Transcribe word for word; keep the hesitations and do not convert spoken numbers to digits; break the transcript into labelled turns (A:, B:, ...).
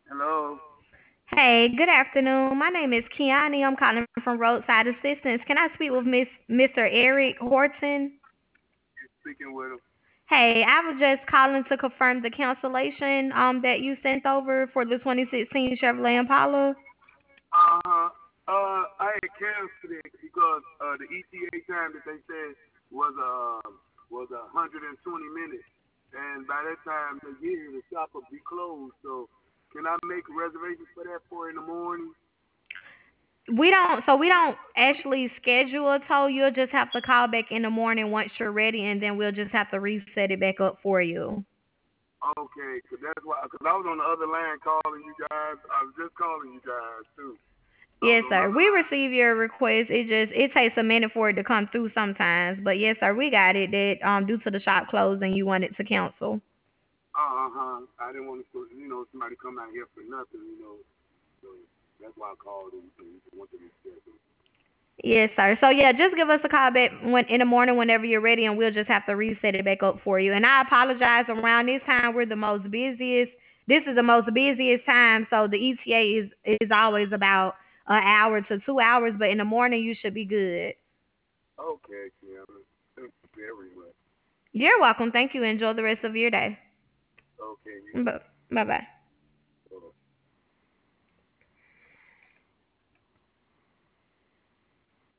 A: Hello.
B: Hey, good afternoon. My name is Kiani. I'm calling from Roadside Assistance. Can I speak with Miss Mister Eric Horton?
A: You're speaking with him.
B: Hey, I was just calling to confirm the cancellation um that you sent over for the twenty sixteen Chevrolet Impala.
A: Uh huh. Uh, I had canceled it because uh the E T A time that they said was uh was a hundred and twenty minutes, and by that time the year the shop will be closed. So can I make reservations for that for in the morning?
B: We don't so we don't actually schedule a tow. You'll just have to call back in the morning once you're ready, and then we'll just have to reset it back up for you.
A: Okay, 'cause that's why. Cause I was on the other line calling you guys. I was just calling you guys too. I was
B: Yes,
A: on the
B: sir.
A: other
B: We
A: line.
B: receive your request. It just it takes a minute for it to come through sometimes. But yes, sir, we got it. That um due to the shop closing, you wanted to cancel.
A: Uh huh. I didn't want to, you know, somebody come out here for nothing, you know. So that's why I called and, and want to reschedule.
B: Yes, sir. So yeah, just give us a call back when in the morning whenever you're ready, and we'll just have to reset it back up for you. And I apologize. Around this time, we're the most busiest. This is the most busiest time, so the E T A is is always about an hour to two hours. But in the morning, you should be good.
A: Okay, Kiana. Thank you very much.
B: You're welcome. Thank you. Enjoy the rest of your day.
A: Okay, you too.
B: Bye bye.